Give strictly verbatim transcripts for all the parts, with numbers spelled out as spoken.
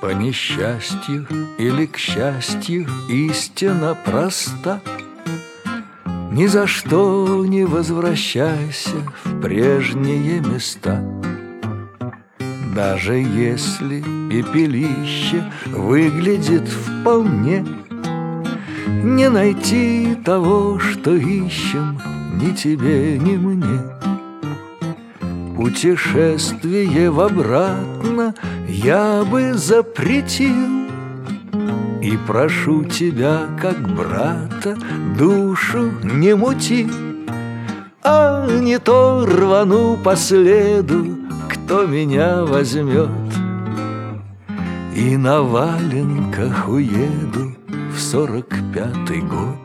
По несчастью или к счастью истина проста: ни за что не возвращайся в прежние места. Даже если пепелище выглядит вполне, не найти того, что ищем, ни тебе, ни мне. Путешествие в обратно я бы запретил, и прошу тебя, как брата, душу не мути. А не то рвану по следу, кто меня возьмет, и на валенках уеду в сорок пятый год.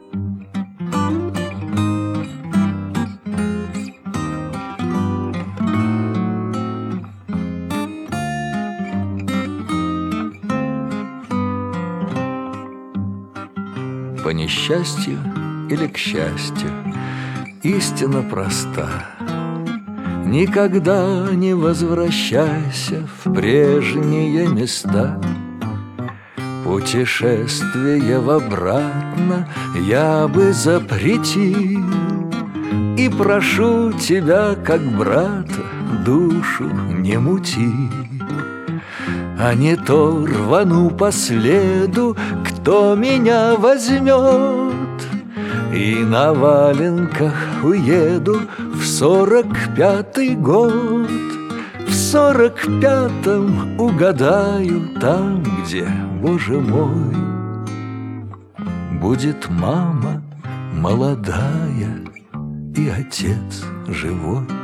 По несчастью или к счастью истина проста: никогда не возвращайся в прежние места. Путешествие в обратно я бы запретил, и прошу тебя, как брата, душу не мути. А не то рвану по следу, кто меня возьмет, и на валенках уеду в сорок пятый год. В сорок пятом угадаю там, где, Боже мой, будет мама молодая и отец живой.